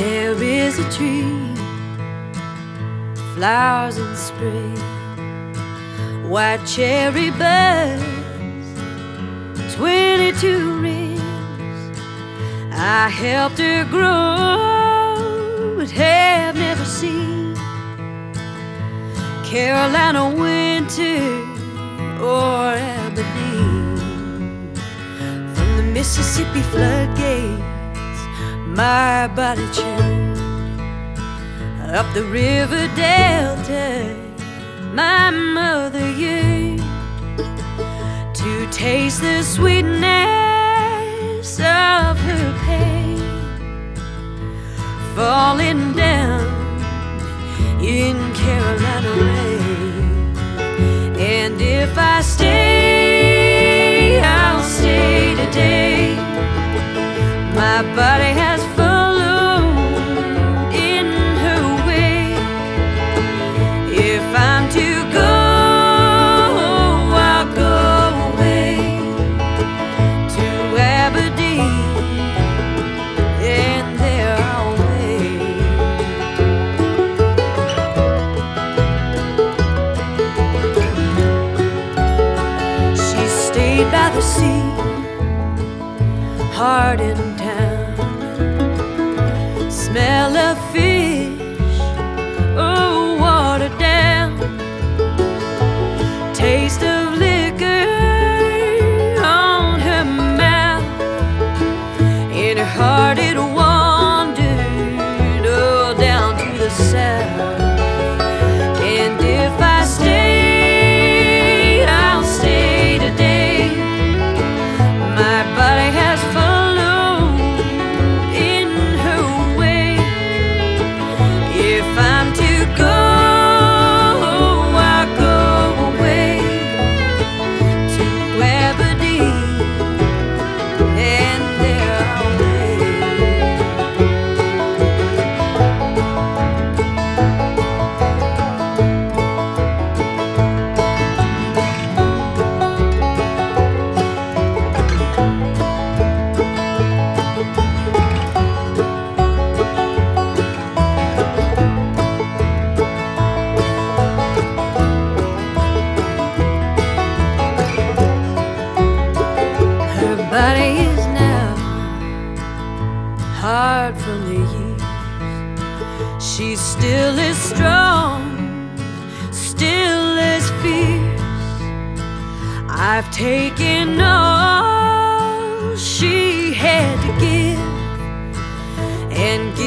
There is a tree, flowers in spring, white cherry buds, 22 rings. I helped her grow, but have never seen Carolina winter or Aberdeen. From the Mississippi floodgates, my body churned. Up the river delta, my mother yearned to taste the sweetness of her pain, falling down in Carolina rain. And if I stay, I'll stay today. My body has followed in her way. If I'm to go, I'll go away to Aberdeen, and there I'll wait. She stayed by the sea, hard in town, smell of fish, oh, watered down, taste of liquor on her mouth. In her heart it wandered all down to the south. And if I stay, I'll stay today. My body has followed in her way. If I'm to go, I'll go away to Aberdeen, and there I'll body is now hard from the years. She's still as strong, still as fierce. I've taken all she had to give, and